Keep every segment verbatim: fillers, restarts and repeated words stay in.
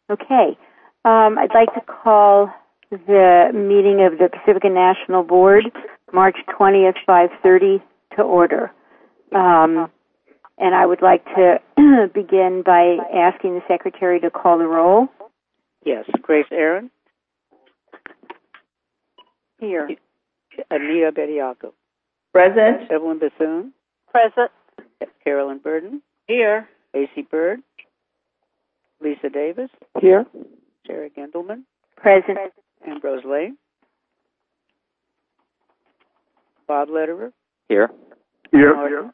Okay. Um, I'd like to call the meeting of the Pacifica National Board, March twentieth, five thirty, to order. Um, and I would like to begin by asking the Secretary to call the roll. Yes. Grace Aaron. Here. Anita Bediaco. Present. Evelyn Bethune. Present. Carolyn Burden. Here. A C Bird. Lisa Davis. Here. Jerry Gendelman. Present. Ambrose Lane. Bob Lederer. Here. Here. Martin.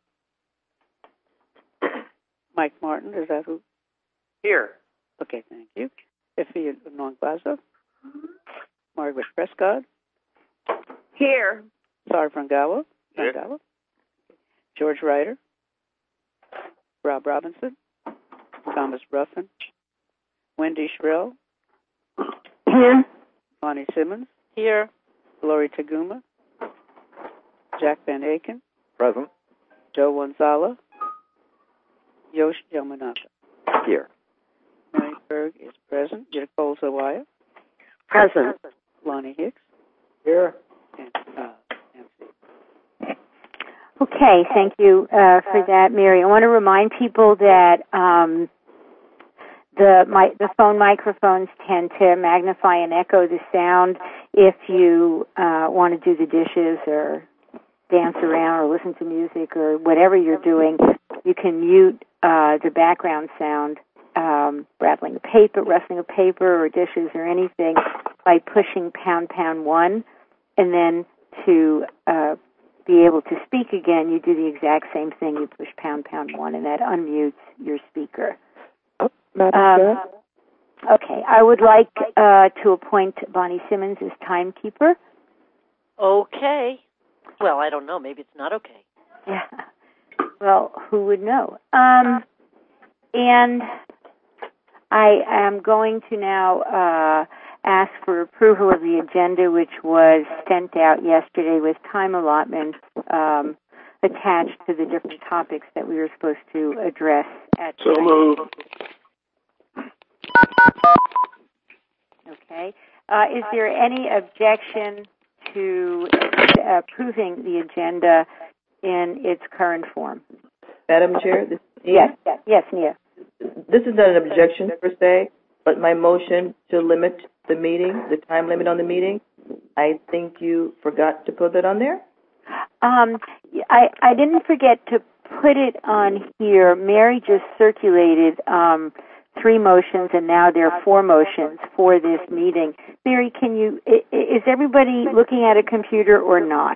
Mike Martin, is that who? Here. Okay, thank you. Effie Nongbazo. Margaret Prescott. Here. Sar Frangawa. Here. Frangawa. George Ryder. Rob Robinson. Thomas Ruffin. Wendy Shrell. Here. Bonnie Simmons. Here. Lori Taguma. Jack Van Aken. Present. Joe Wanzala. Yosh Yamanaka. Here. Mary Berg is present. Nicole Zawaya. Present. Lonnie Hicks. Here. And uh, Nancy. Okay, thank you uh, for that, Mary. I want to remind people that um, the my, the phone microphones tend to magnify and echo the sound. If you uh, want to do the dishes or dance around or listen to music or whatever you're doing, you can mute uh, the background sound, um, rattling a paper, rustling a paper or dishes or anything, by pushing pound, pound one, and then to uh, be able to speak again, you do the exact same thing. You push pound, pound one, and that unmutes your speaker. Oh, Madam Um, Chair? okay, I would like uh, to appoint Bonnie Simmons as timekeeper. Okay. Well, I don't know. Maybe it's not okay. Yeah. Well, who would know? Um, and I am going to now uh, ask for approval of the agenda, which was sent out yesterday with time allotments um, attached to the different topics that we were supposed to address at So moved. Okay. Uh, is there any objection to uh, approving the agenda in its current form? Madam Chair, this is Nia. Yes, yes, yes, Nia. This is not an objection per se, but my motion to limit the meeting, the time limit on the meeting, I think you forgot to put that on there? Um, I, I didn't forget to put it on here. Mary just circulated um, three motions, and now there are four motions for this meeting. Mary, can you, is everybody looking at a computer or not?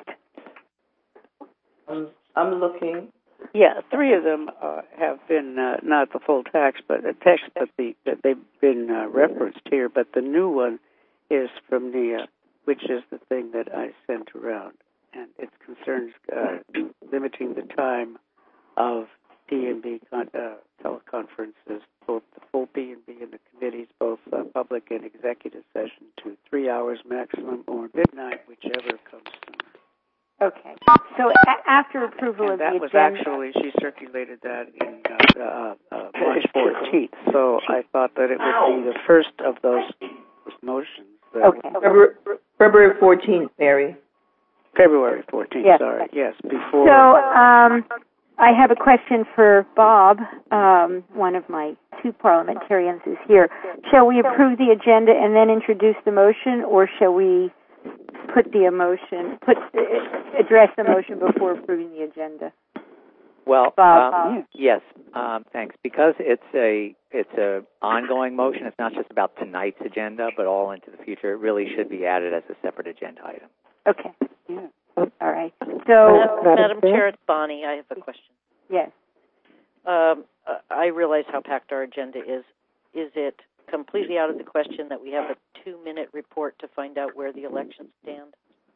Um, I'm looking. Yeah, three of them uh, have been uh, not the full text, but the text, but the that they've been uh, referenced here. But the new one is from Nia, which is the thing that I sent around, and it concerns uh, limiting the time of P and B con- uh, teleconferences, both the full P and B and the committees, both uh, public and executive session, to three hours maximum or midnight, whichever comes sooner. Okay. So a- after approval And of that the was agenda... actually, she circulated that in uh, uh, uh, March fourteenth, so I thought that it would be the first of those motions. That Okay. February, February fourteenth, Mary. February fourteenth, Yes. sorry, yes, before. So um, I have a question for Bob. Um, one of my two parliamentarians is here. Shall we approve the agenda and then introduce the motion, or shall we put the emotion, put address the motion before approving the agenda? Well, Bob. um, yes, um, thanks. Because it's a it's a ongoing motion. It's not just about tonight's agenda, but all into the future. It really should be added as a separate agenda item. Okay. Yeah. All right. Madam, So, Madam Chair, it's Bonnie. I have a question. yes. Um, uh, I realize how packed our agenda is. Is it completely out of the question that we have a two-minute report to find out where the elections stand?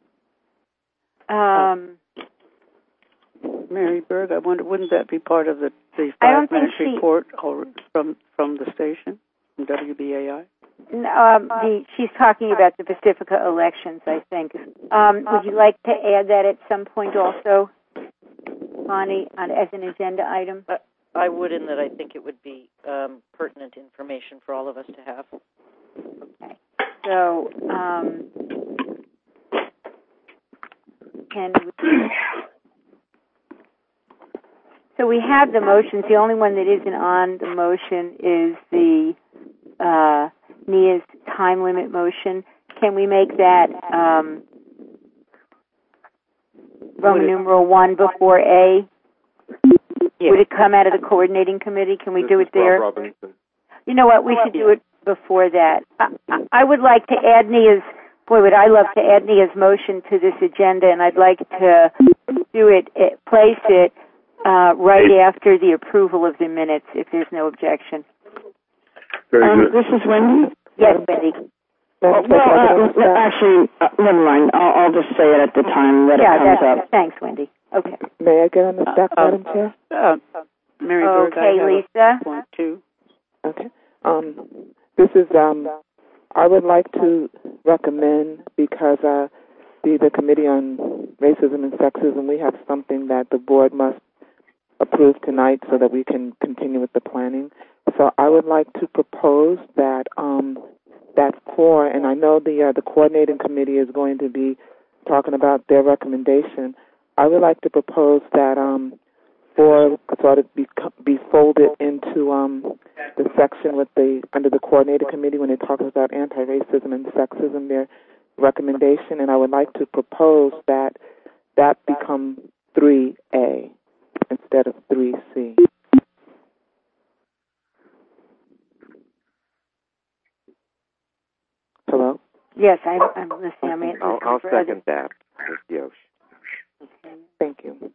Um, Mary Berg, I wonder, wouldn't that be part of the, the I don't think five-minute she- report or from from the station, from W B A I? um, the, she's talking about the Pacifica elections, I think. Um, would you like to add that at some point also, Bonnie, on, as an agenda item? Uh, I would, in that I think it would be um, pertinent information for all of us to have. Okay. So, um, can we, so we have the motions. The only one that isn't on the motion is the uh, N I A's time limit motion. Can we make that um, Roman numeral one before A? Yeah. Would it come out of the coordinating committee? Can we This do is it there? Bob Robinson. You know what? We should do it before that. I, I would like to add N I A's, boy, would I love to add N I A's motion to this agenda, and I'd like to do it, it place it uh, right after the approval of the minutes, if there's no objection. Very Um, good. this is Wendy. Yes, Betty. Well, well uh, actually, uh, never mind. I'll, I'll just say it at the time that Yeah, it comes that's, up. thanks, Wendy. Okay. May I get on the stack, Uh, Madam Chair? Uh, Mary Berg, Okay, I have Lisa. a point too. Okay. Um, this is, um, I would like to recommend, because uh, the, the Committee on Racism and Sexism, we have something that the board must approve tonight so that we can continue with the planning. So I would like to propose that um, that for, and I know the uh, the coordinating committee is going to be talking about their recommendation. I would like to propose that um, for sort of be be folded into um, the section with the under the coordinating committee when it talks about anti-racism and sexism, their recommendation, and I would like to propose that that become three A instead of three C. Hello? Yes, I'm, I'm listening. I'm listening I'll, I'll for second other- that, Miz Yosh. Okay. Thank you.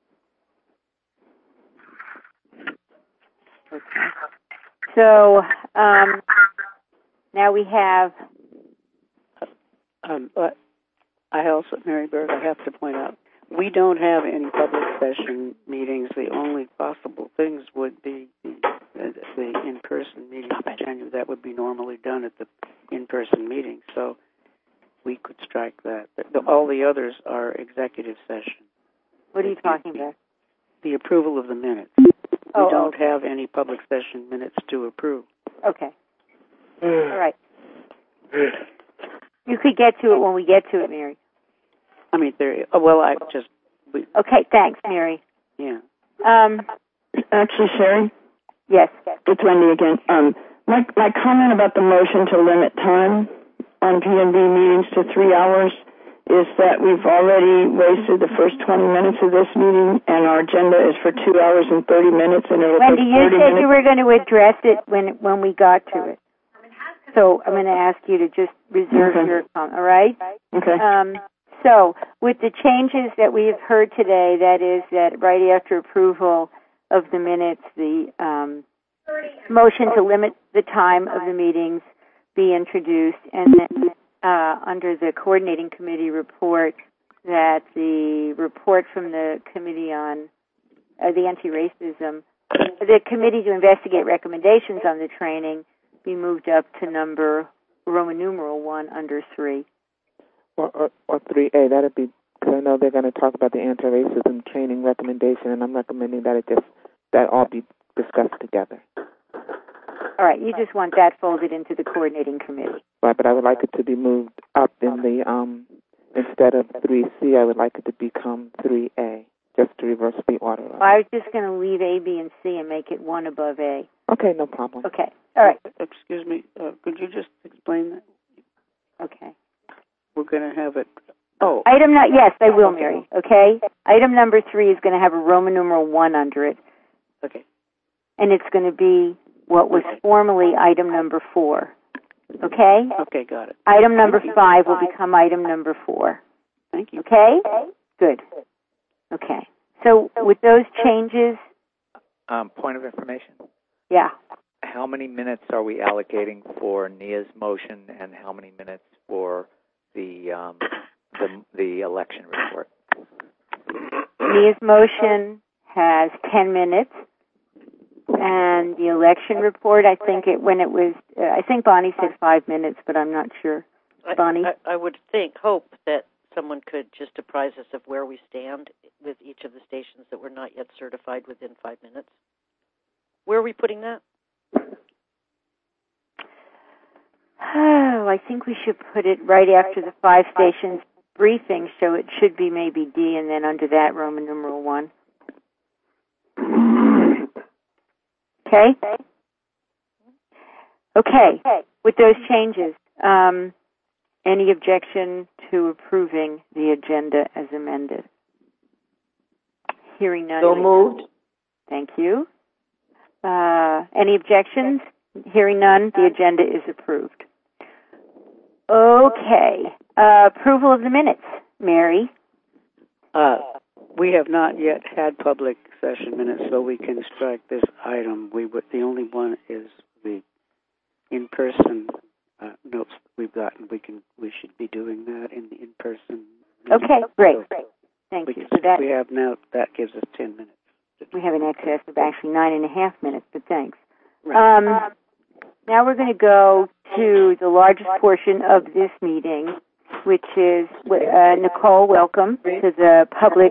Okay. So um, now we have. Um, but I also, Mary Berg, I have to point out, we don't have any public session meetings. The only possible things would be the, the, the in-person meeting in January. That would be normally done at the in-person meeting, so we could strike that. The, all the others are executive session. What are you talking about? The approval of the minutes. Oh, we don't okay. have any public session minutes to approve. Okay. All right. You could get to it when we get to it, Mary. I mean, there. Oh, well, I just. We, Okay, thanks, Mary. yeah. Um, Actually, Sherry, yes. it's Wendy again. Um, my my comment about the motion to limit time on P and B meetings to three hours is that we've already wasted the first twenty minutes of this meeting, and our agenda is for two hours and thirty minutes, and it'll Wendy, take you thirty said minutes. you were going to address it when when we got to it. So I'm going to ask you to just reserve Okay. your comment, all right? Okay. Um, so with the changes that we have heard today, that is that right after approval of the minutes, the um, motion to limit the time of the meetings be introduced, and then uh, under the coordinating committee report, that the report from the committee on uh, the anti-racism, the committee to investigate recommendations on the training be moved up to number Roman numeral one under three. Or, or, or three A, that'd be, because I know they're going to talk about the anti-racism training recommendation, and I'm recommending that it just, that all be discussed together. All right, you just want that folded into the coordinating committee. Right, but I would like it to be moved up in the, um, instead of three C, I would like it to become three A, just to reverse the order. Well, I was just going to leave A, B, and C and make it one above A. Okay, no problem. Okay, all right. Excuse me. Uh, could you just explain that? Okay. We're going to have it. Oh, Item not yes, I will, Mary. Okay. Item number three is going to have a Roman numeral one under it, okay. and it's going to be what was formerly item number four. Okay. Okay, got it. Item number five will become item number four. Thank you. Okay. Good. Okay. So with those changes, Um, point of information. yeah. How many minutes are we allocating for N I A's motion, and how many minutes for the um, the, the election report? N I A's motion has ten minutes, and the election report, I think it when it was, uh, I think Bonnie said five minutes, but I'm not sure. Bonnie? I, I, I would think, hope that someone could just apprise us of where we stand with each of the stations that were not yet certified within five minutes. Where are we putting that? well, I think we should put it right after the five stations briefing, so it should be maybe D, and then under that Roman numeral one. Okay? Okay, with those changes, um, any objection to approving the agenda as amended? Hearing none. So moved. Thank you. Uh, any objections? Hearing none, the agenda is approved. Okay. Uh, approval of the minutes. Mary? Uh, we have not yet had public session minutes, so we can strike this item. We would, the only one is the in-person uh, notes we've gotten. We can, we should be doing that in the in-person. Okay, great. So Thank we, you. So that we have now, that gives us ten minutes. we have an excess of actually nine and a half minutes, but thanks. Right. Um, now we're going to go to the largest portion of this meeting, which is, uh, Nicole, welcome to the public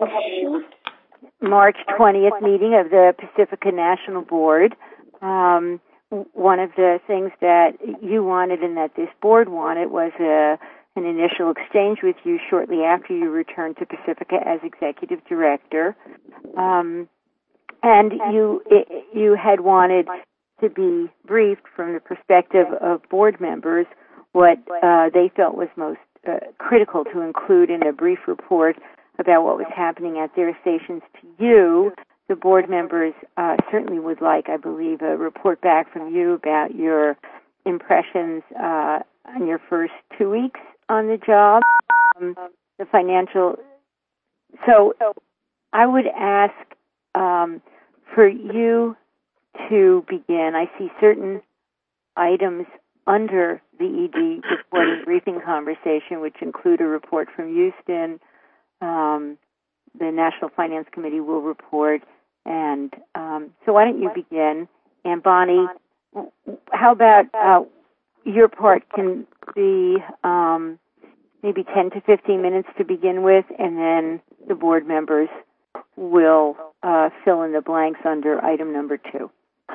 March twentieth meeting of the Pacifica National Board. Um, one of the things that you wanted and that this board wanted was a, an initial exchange with you shortly after you returned to Pacifica as executive director. Um, and you you had wanted to be briefed from the perspective of board members what uh, they felt was most uh, critical to include in a brief report about what was happening at their stations to you. The board members uh, certainly would like, I believe, a report back from you about your impressions uh, on your first two weeks on the job, um, the financial. So I would ask um, for you to begin. I see certain items under the E D report and briefing conversation, which include a report from Houston. Um, the National Finance Committee will report. And um, so why don't you begin? And Bonnie, how about uh, your part can be um, maybe ten to fifteen minutes to begin with, and then the board members will uh, fill in the blanks under item number two.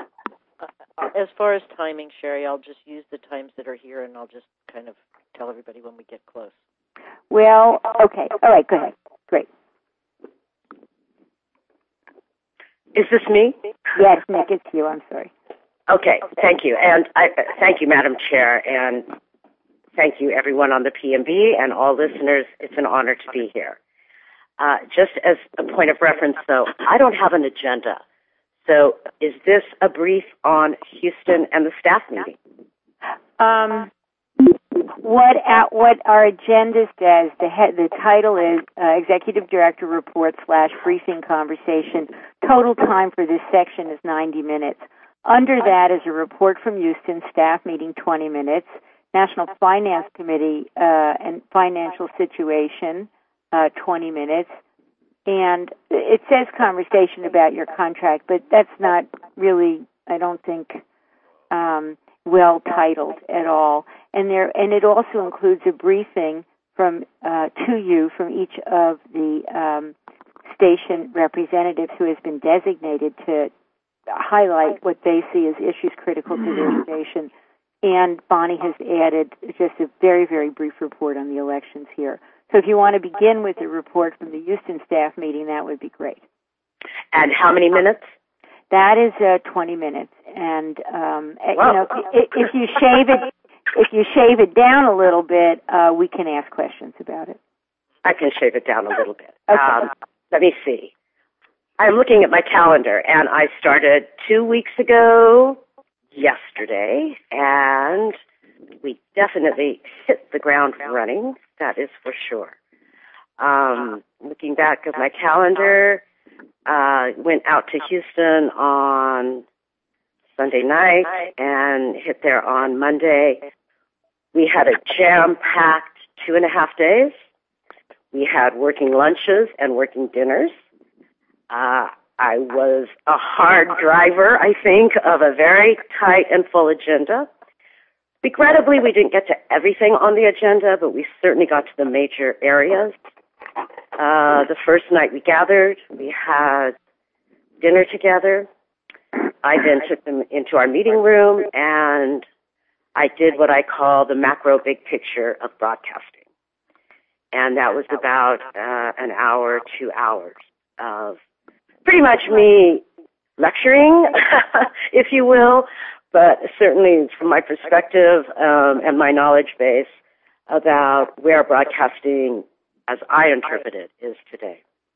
As far as timing, Sherry, I'll just use the times that are here, and I'll just kind of tell everybody when we get close. Well, okay. All right, go ahead. Great. Is this me? Yes, Nick, it's you. I'm sorry. Okay, thank you. And I, thank you, Madam Chair, and thank you, everyone on the P M B and all listeners. It's an honor to be here. Uh, just as a point of reference, though, I don't have an agenda. So is this a brief on Houston and the staff meeting? Um, what at, what our agenda says, the head, the title is uh, Executive Director Report slash Briefing Conversation. Total time for this section is ninety minutes. Under that is a report from Houston, staff meeting twenty minutes, National Finance Committee uh, and financial situation uh, twenty minutes. And it says conversation about your contract, but that's not really, I don't think, um, well titled at all. And there, and it also includes a briefing from uh, to you from each of the um, station representatives who has been designated to highlight what they see as issues critical to their station. And Bonnie has added just a very, very brief report on the elections here. So if you want to begin with a report from the Houston staff meeting, that would be great. And how many minutes? That is uh, twenty minutes. And um, you know, if, if you shave it, if you shave it down a little bit, uh, we can ask questions about it. I can shave it down a little bit. Okay. Um, let me see. I'm looking at my calendar, and I started two weeks ago yesterday, and we definitely hit the ground running. That is for sure. Um, looking back at my calendar, uh, went out to Houston on Sunday night and hit there on Monday. We had a jam-packed two and a half days. We had working lunches and working dinners. Uh, I was a hard driver, I think, of a very tight and full agenda. Regrettably, we didn't get to everything on the agenda, but we certainly got to the major areas. Uh, the first night we gathered, we had dinner together. I then took them into our meeting room, and I did what I call the macro big picture of broadcasting. And that was about uh, an hour, two hours of pretty much me lecturing, if you will, but certainly from my perspective um, and my knowledge base about where broadcasting, as I interpret it, is today,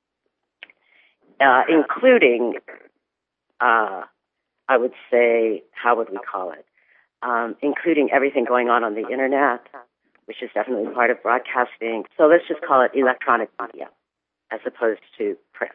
uh, including, uh, I would say, how would we call it, um, including everything going on on the Internet, which is definitely part of broadcasting. So let's just call it electronic media as opposed to print.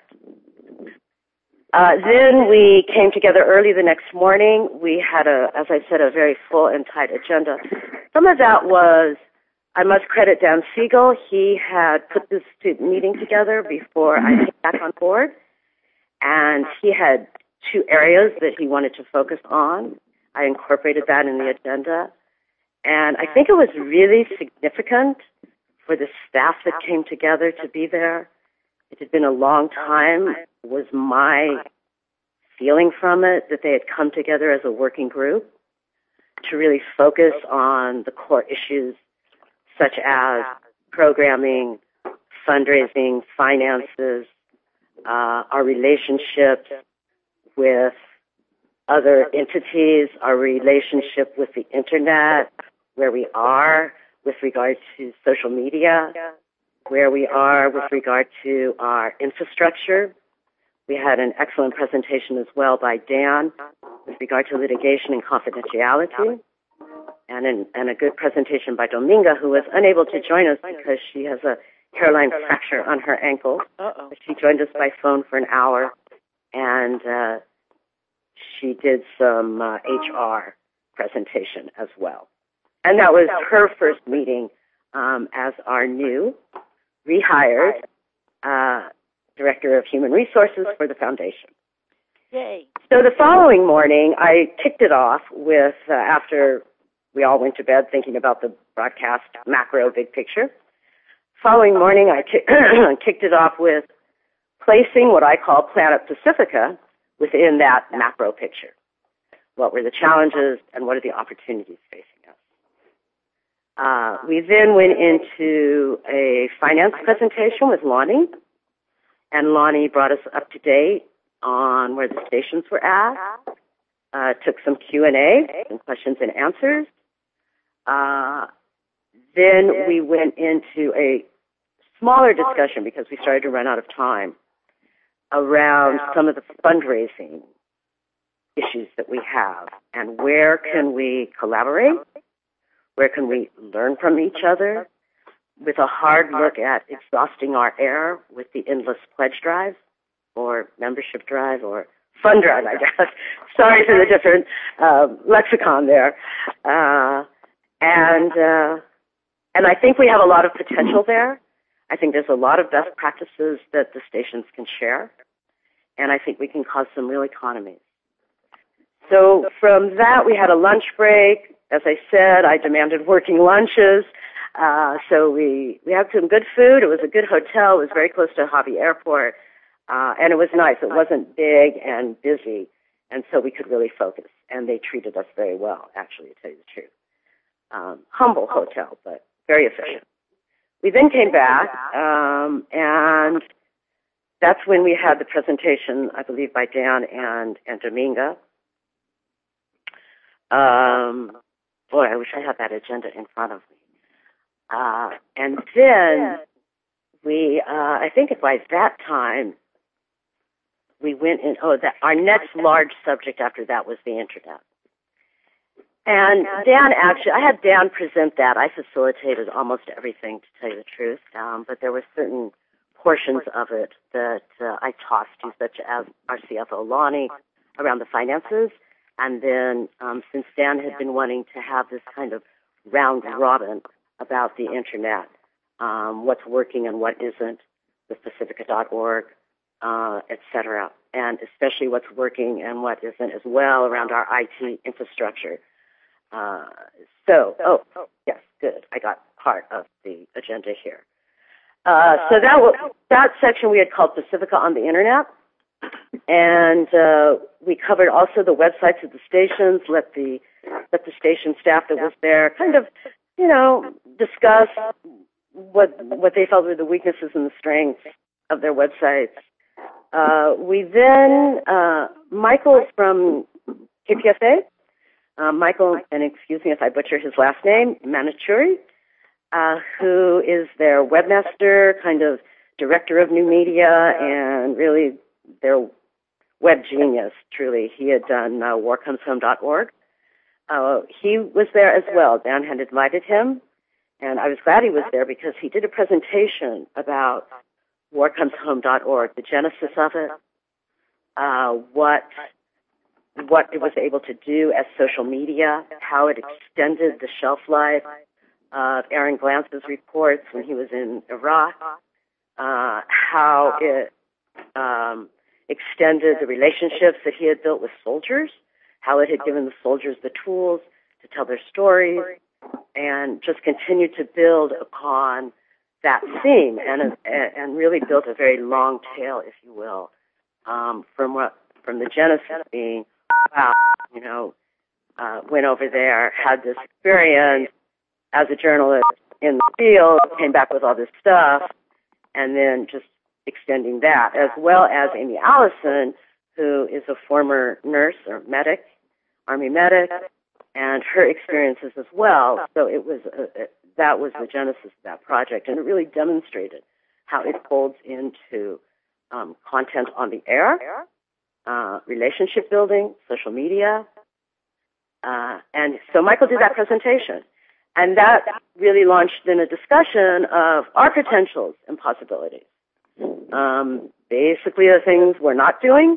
Uh, then we came together early the next morning. We had, a, as I said, a very full and tight agenda. Some of that was, I must credit Dan Siegel. He had put this meeting together before I came back on board, and he had two areas that he wanted to focus on. I incorporated that in the agenda, and I think it was really significant for the staff that came together to be there. It had been a long time, was my feeling from it, that they had come together as a working group to really focus on the core issues such as programming, fundraising, finances, uh, our relationships with other entities, our relationship with the Internet, where we are with regard to social media, where we are with regard to our infrastructure. We had an excellent presentation as well by Dan with regard to litigation and confidentiality, and, an, and a good presentation by Dominga, who was unable to join us because she has a hairline fracture on her ankle. Uh-oh. She joined us by phone for an hour, and uh, she did some uh, H R presentation as well. And that was her first meeting um, as our new rehired uh, Director of Human Resources for the Foundation. Yay. So the following morning, I kicked it off with, uh, after we all went to bed thinking about the broadcast macro big picture. Following morning, I ki- kicked it off with placing what I call Planet Pacifica within that macro picture. What were the challenges and what are the opportunities facing us? Uh, we then went into a finance presentation with Lonnie, and Lonnie brought us up to date on where the stations were at, uh, took some Q and A, some questions and answers. Uh, then we went into a smaller discussion, because we started to run out of time, around some of the fundraising issues that we have, and where can we collaborate, where can we learn from each other, with a hard look at exhausting our air with the endless pledge drive, or membership drive, or fund drive, I guess. Sorry for the different uh, lexicon there. Uh, and uh, and I think we have a lot of potential there. I think there's a lot of best practices that the stations can share, and I think we can cause some real economies. So from that, we had a lunch break. As I said, I demanded working lunches. Uh, so we, we had some good food. It was a good hotel. It was very close to Hobby Airport. Uh, and it was nice. It wasn't big and busy. And so we could really focus. And they treated us very well, actually, to tell you the truth. Um, humble hotel, but very efficient. We then came back, um, and that's when we had the presentation, I believe, by Dan and, and Dominga. Um, boy, I wish I had that agenda in front of me. Uh, and then we, uh, I think by that time, we went in, oh, that, our next large subject after that was the Internet. And Dan actually, I had Dan present that. I facilitated almost everything, to tell you the truth, um, but there were certain portions of it that uh, I tossed to, such as our C F O, Lonnie, around the finances. And then um, since Dan had been wanting to have this kind of round robin about the Internet, um, what's working and what isn't, with Pacifica dot org, uh, et cetera, and especially what's working and what isn't as well around our I T infrastructure. Uh, so, oh, yes, good. I got part of the agenda here. Uh, so that w- that section we had called Pacifica on the Internet, and uh, we covered also the websites of the stations, let the that the station staff that was there kind of, you know, discuss what what they felt were the weaknesses and the strengths of their websites. Uh, we then, uh, Michael from K P F A, uh, Michael, and excuse me if I butcher his last name, Manichuri, uh, who is their webmaster, kind of director of new media, and really their web genius, truly. He had done uh, war comes home dot org. Uh, he was there as well. Dan had invited him, and I was glad he was there because he did a presentation about war comes home dot org, the genesis of it, uh, what what it was able to do as social media, how it extended the shelf life of Aaron Glance's reports when he was in Iraq, uh, how it um, extended the relationships that he had built with soldiers, how it had given the soldiers the tools to tell their stories, and just continued to build upon that theme and and really built a very long tail, if you will, um, from what from the genesis being, wow, you know, uh, went over there, had this experience as a journalist in the field, came back with all this stuff, and then just extending that, as well as Amy Allison, who is a former nurse or medic, Army medic, and her experiences as well. So it was a, a, that was the genesis of that project, and it really demonstrated how it folds into um, content on the air, uh, relationship building, social media, uh, and so Michael did that presentation, and that really launched in a discussion of our potentials and possibilities. Um, basically, the things we're not doing,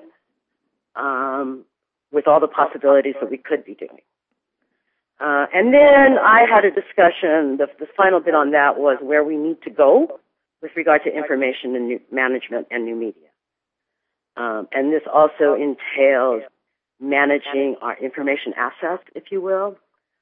um, with all the possibilities that we could be doing. Uh, and then I had a discussion, the, the final bit on that was where we need to go with regard to information and new management and new media. Um, and this also entails managing our information assets, if you will.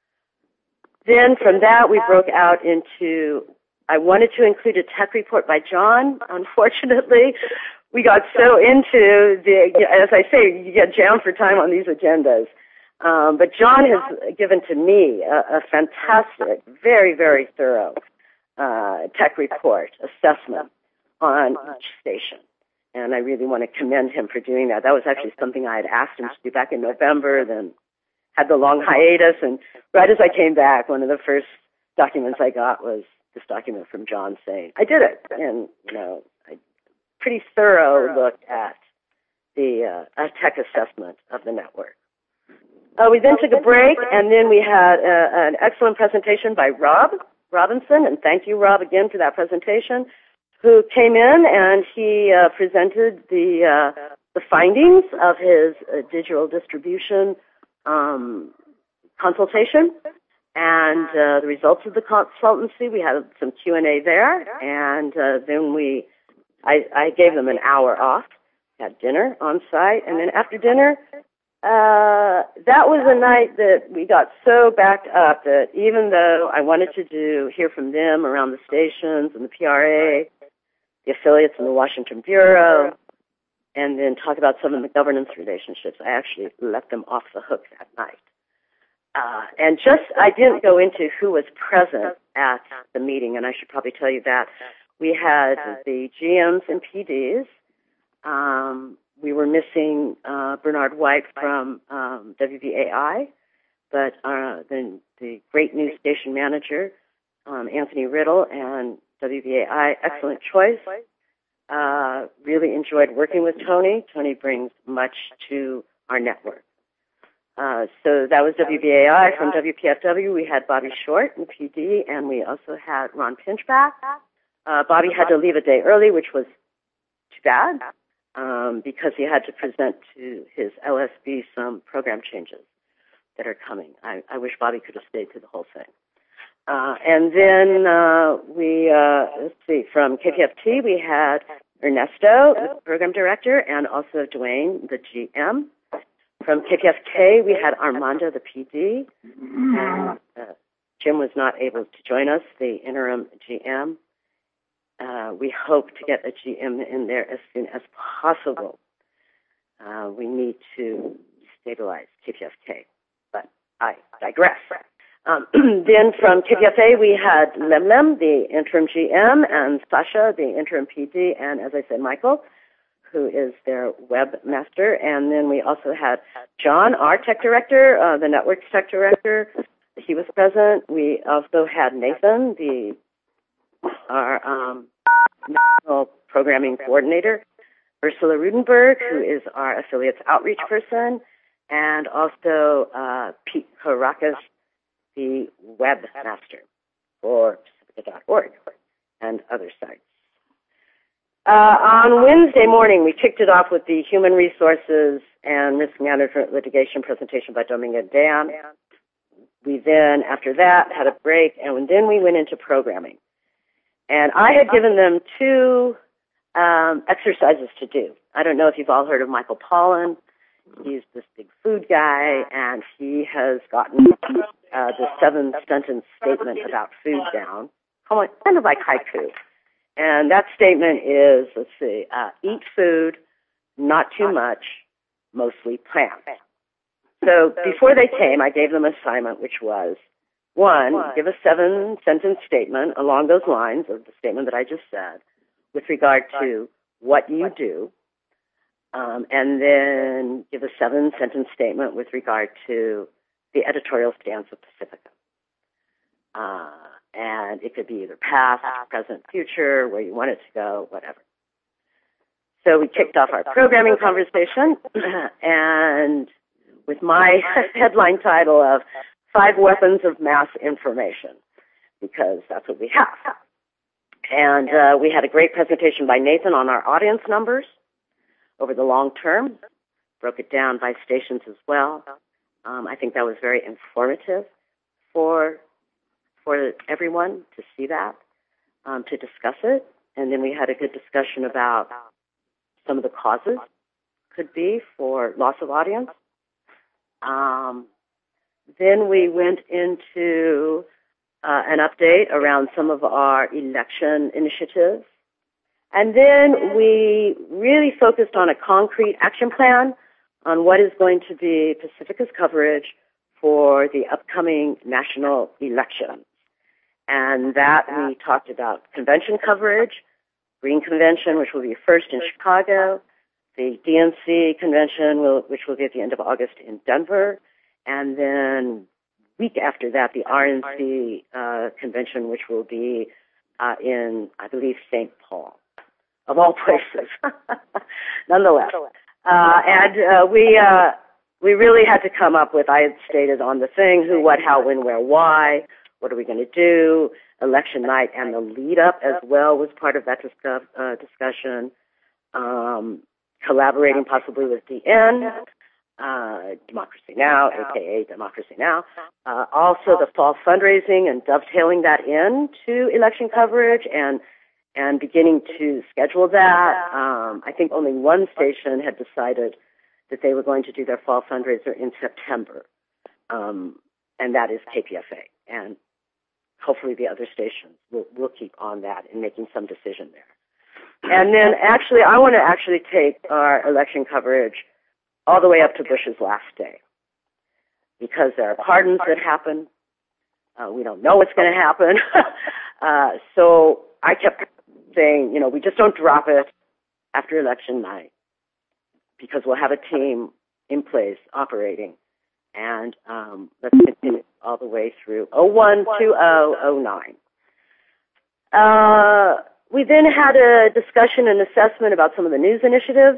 Then from that, we broke out into, I wanted to include a tech report by John. Unfortunately, we got so into the, as I say, you get jammed for time on these agendas. Um, but John has given to me a, a fantastic, very, very thorough uh, tech report assessment on each station. And I really want to commend him for doing that. That was actually something I had asked him to do back in November, then had the long hiatus. And right as I came back, one of the first documents I got was this document from John saying, I did it. And, you know, a pretty thorough look at the uh, tech assessment of the network. Uh, we then took a break, and then we had uh, an excellent presentation by Rob Robinson, and thank you, Rob, again for that presentation, who came in and he uh, presented the uh, the findings of his uh, digital distribution um, consultation and uh, the results of the consultancy. We had some Q and A there, and uh, then we I, I gave them an hour off, had dinner on site, and then after dinner, Uh, that was a night that we got so backed up that even though I wanted to do hear from them around the stations and the P R A, the affiliates in the Washington Bureau, and then talk about some of the governance relationships, I actually let them off the hook that night. Uh, and just, I didn't go into who was present at the meeting, and I should probably tell you that. We had the G Ms and P Ds. Um, We were missing uh, Bernard White from um, W V A I, but uh, the, the great news station manager, um, Anthony Riddle, and W V A I, excellent choice. Uh, really enjoyed working with Tony. Tony brings much to our network. Uh, so that was W V A I. From W P F W, we had Bobby Short in P D, and we also had Ron Pinchback. Uh, Bobby had to leave a day early, which was too bad. Um, because he had to present to his L S B some program changes that are coming. I, I wish Bobby could have stayed through the whole thing. Uh, and then uh, we, uh, let's see, from K P F T, we had Ernesto, the program director, and also Dwayne, the G M. From K P F K, we had Armando, the P D. And, uh, Jim was not able to join us, the interim G M. Uh, we hope to get a G M in there as soon as possible. Uh, we need to stabilize K P F K. But I digress. Um, then from K P F A, we had Lemlem, the interim G M, and Sasha, the interim P D, and as I said, Michael, who is their webmaster. And then we also had John, our tech director, uh, the network's tech director. He was present. We also had Nathan, the our um, national programming coordinator, Ursula Rudenberg, who is our affiliates outreach person, and also uh, Pete Karakis, the webmaster for Pacifica dot org and other sites. Uh, on Wednesday morning, we kicked it off with the Human Resources and Risk Management Litigation presentation by Dominga Dan. We then, after that, had a break, and then we went into programming. And I had given them two um, exercises to do. I don't know if you've all heard of Michael Pollan. He's this big food guy, and he has gotten uh, the seven-sentence statement about food down, kind of like haiku. And that statement is, let's see, uh, eat food, not too much, mostly plants. So before they came, I gave them an assignment, which was, one, give a seven-sentence statement along those lines of the statement that I just said with regard to what you do, um, and then give a seven-sentence statement with regard to the editorial stance of Pacifica. Uh, and it could be either past, present, future, where you want it to go, whatever. So we kicked off our programming conversation, and with my headline title of Five Weapons of Mass Information, because that's what we have. And uh, we had a great presentation by Nathan on our audience numbers over the long term, broke it down by stations as well. Um, I think that was very informative for for everyone to see that, um, to discuss it. And then we had a good discussion about some of the causes could be for loss of audience. Um, then we went into uh, an update around some of our election initiatives. And then we really focused on a concrete action plan on what is going to be Pacifica's coverage for the upcoming national elections. And that we talked about convention coverage, Green Convention, which will be first in Chicago, the D N C convention, will, which will be at the end of August in Denver, and then week after that, the R N C uh, convention, which will be uh, in, I believe, Saint Paul, of all places, nonetheless. Uh, and uh, we uh, we really had to come up with, I had stated on the thing, who, what, how, when, where, why, what are we going to do, election night, and the lead-up as well was part of that discuss, uh, discussion. Um, collaborating possibly with D N, uh, Democracy Now, a k a. Democracy Now. Uh, also the fall fundraising and dovetailing that into election coverage and and beginning to schedule that. Um, I think only one station had decided that they were going to do their fall fundraiser in September, um, and that is K P F A. And hopefully the other stations will, will keep on that and making some decision there. And then actually, I want to actually take our election coverage all the way up to Bush's last day, because there are pardons that happen. Uh, we don't know what's going to happen. uh, so I kept saying, you know, we just don't drop it after election night, because we'll have a team in place operating. And um, let's continue all the way through oh one to oh nine. Uh, we then had a discussion and assessment about some of the news initiatives,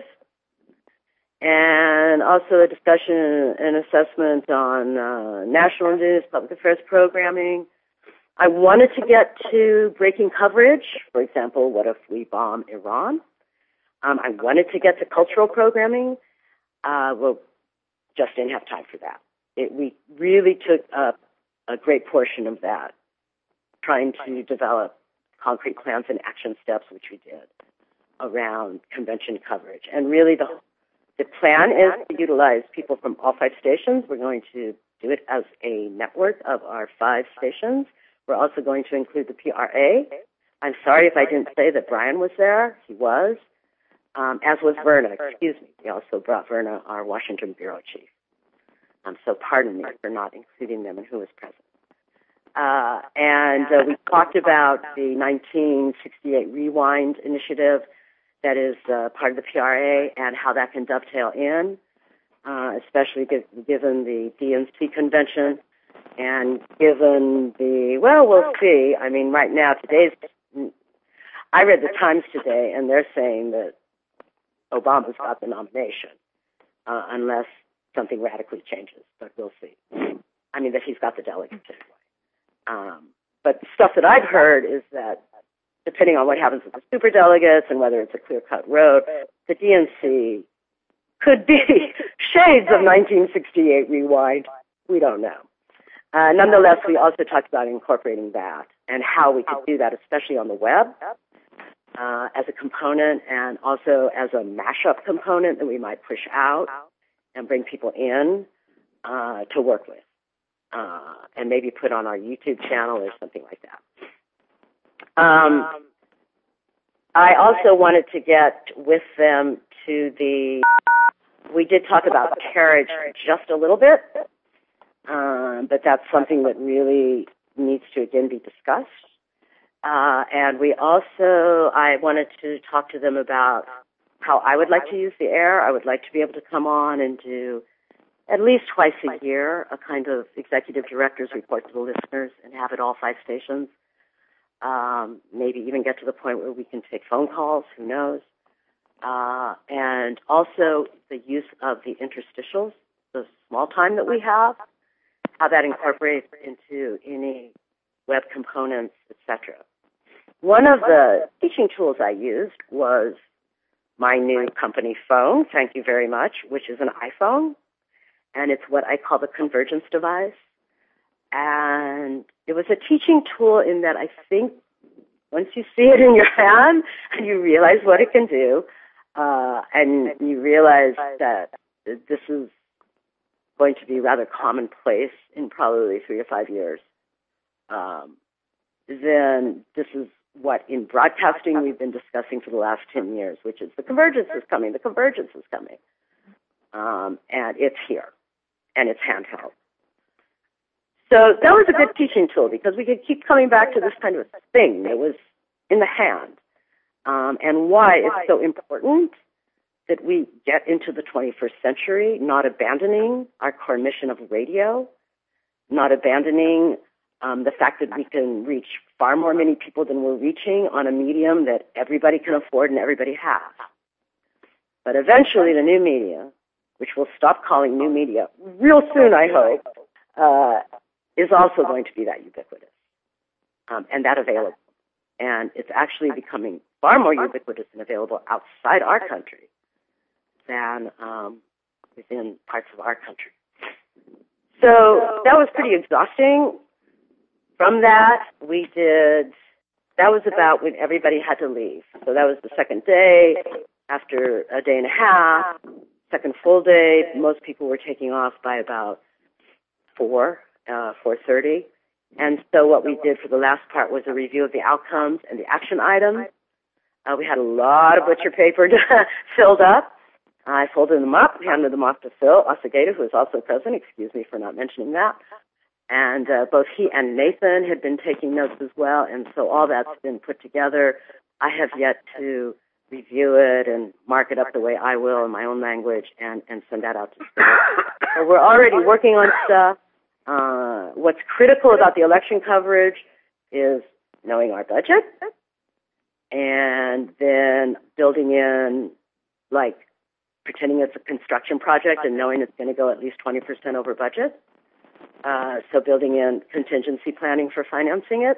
and also a discussion and assessment on uh, national news, public affairs programming. I wanted to get to breaking coverage. For example, what if we bomb Iran? Um, I wanted to get to cultural programming. Uh, well, just didn't have time for that. It, we really took up a great portion of that, trying to develop concrete plans and action steps, which we did, around convention coverage. And really the the plan is to utilize people from all five stations. We're going to do it as a network of our five stations. We're also going to include the P R A. I'm sorry if I didn't say that Brian was there. He was, um, as was Verna. Excuse me. We also brought Verna, our Washington bureau chief. Um, so pardon me for not including them in who was present. Uh, and uh, we talked about the nineteen sixty-eight Rewind initiative that is uh, part of the P R A and how that can dovetail in, uh, especially give, given the D N C convention and given the, well, we'll see. I mean, right now, today's, I read the Times today, and they're saying that Obama's got the nomination, uh, unless something radically changes, but we'll see. I mean, that he's got the delegates anyway. Um, but the stuff that I've heard is that depending on what happens with the superdelegates and whether it's a clear-cut road, the D N C could be shades of nineteen sixty-eight Rewind. We don't know. Uh, nonetheless, we also talked about incorporating that and how we could do that, especially on the web, uh, as a component and also as a mashup component that we might push out and bring people in uh, to work with, uh, and maybe put on our YouTube channel or something like that. Um, I also wanted to get with them to the, we did talk about carriage just a little bit, um, but that's something that really needs to, again, be discussed. Uh, and we also, I wanted to talk to them about how I would like to use the air. I would like to be able to come on and do at least twice a year a kind of executive director's report to the listeners and have it all five stations. Um, maybe even get to the point where we can take phone calls, who knows. Uh, and also the use of the interstitials, the small time that we have, how that incorporates into any web components, et cetera. One of the teaching tools I used was my new company phone, thank you very much, which is an iPhone, and it's what I call the convergence device. And it was a teaching tool in that I think once you see it in your hand and you realize what it can do, uh, and you realize that this is going to be rather commonplace in probably three to five years, um, then this is what in broadcasting we've been discussing for the last ten years, which is the convergence is coming, the convergence is coming. Um, and it's here, and it's handheld. So that was a good teaching tool because we could keep coming back to this kind of thing that was in the hand, um, and why it's so important that we get into the twenty-first century, not abandoning our core mission of radio, not abandoning um, the fact that we can reach far more many people than we're reaching on a medium that everybody can afford and everybody has. But eventually the new media, which we'll stop calling new media real soon, I hope, uh, is also going to be that ubiquitous um, and that available. And it's actually becoming far more ubiquitous and available outside our country than um, within parts of our country. So that was pretty exhausting. From that, we did, that was about when everybody had to leave. So that was the second day. After a day and a half, second full day, most people were taking off by about four, uh, four thirty. And so what we did for the last part was a review of the outcomes and the action items. Uh, we had a lot of butcher paper filled up. I folded them up, handed them off to Phil Osagata, who is also present. Excuse me for not mentioning that. And uh, both he and Nathan had been taking notes as well, and so all that's been put together. I have yet to review it and mark it up the way I will in my own language and, and send that out to Phil. So we're already working on stuff. Uh, what's critical about the election coverage is knowing our budget and then building in, like, pretending it's a construction project and knowing it's going to go at least twenty percent over budget. Uh, so building in contingency planning for financing it.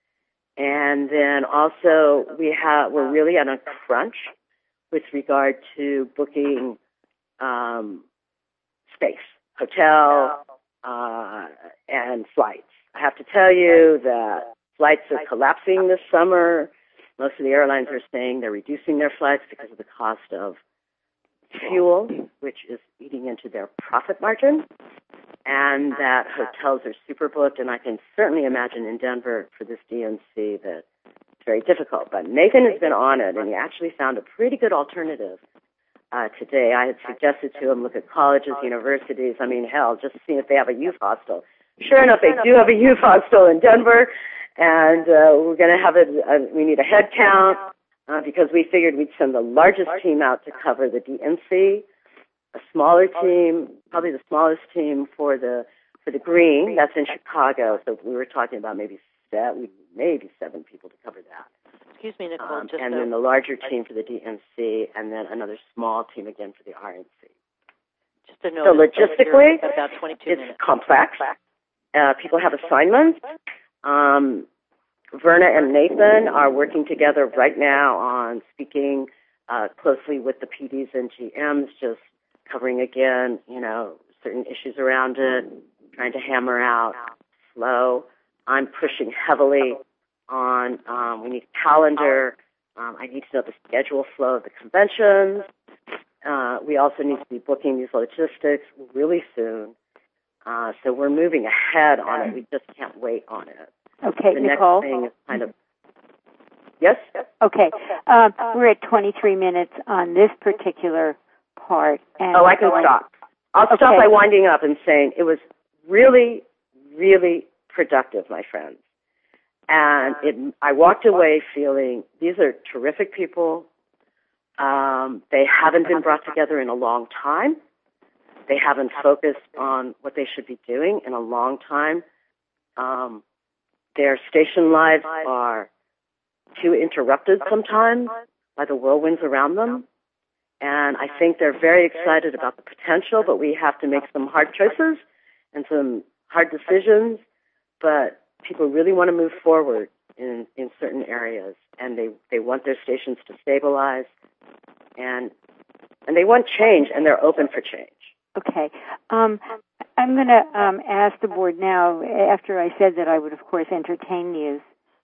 And then also we have, we're really on a crunch with regard to booking um, space, hotel, uh, and flights. I have to tell you that flights are collapsing this summer. Most of the airlines are saying they're reducing their flights because of the cost of fuel, which is eating into their profit margin, and that hotels are super booked, and I can certainly imagine in Denver for this D N C that it's very difficult. But Nathan has been on it, and he actually found a pretty good alternative uh, today. I had suggested to them look at colleges, universities. I mean, hell, just see if they have a youth hostel. Sure enough, they do have a youth hostel in Denver, and uh, we're going to have a, a, we need a head count uh, because we figured we'd send the largest team out to cover the D N C, a smaller team, probably the smallest team for the for the Green. That's in Chicago, so we were talking about maybe seven, maybe seven people to cover that. Excuse me, Nicole. Um, just and a, then the larger team for the D N C, and then another small team again for the R N C. Just a note. So logistically, about twenty-two it's minutes. complex. Uh, people have assignments. Um, Verna and Nathan are working together right now on speaking uh, closely with the P Ds and G Ms, just covering again, you know, certain issues around it, trying to hammer out flow. I'm pushing heavily on, um, we need a calendar. Um, I need to know the schedule flow of the conventions. Uh, we also need to be booking these logistics really soon. Uh, so we're moving ahead on it. We just can't wait on it. Okay, the Nicole. next thing is kind of, yes? Okay. Um, we're at twenty-three minutes on this particular part. And oh, I can so stop. I'll okay. stop by winding up and saying it was really, really productive, my friends. And it, I walked away feeling these are terrific people. Um, they haven't been brought together in a long time. They haven't focused on what they should be doing in a long time. Um, their station lives are too interrupted sometimes by the whirlwinds around them. And I think they're very excited about the potential, but we have to make some hard choices and some hard decisions. But people really want to move forward in, in certain areas, and they, they want their stations to stabilize, and and they want change, and they're open for change. Okay. Um, I'm going to um, ask the board now, after I said that I would, of course, entertain the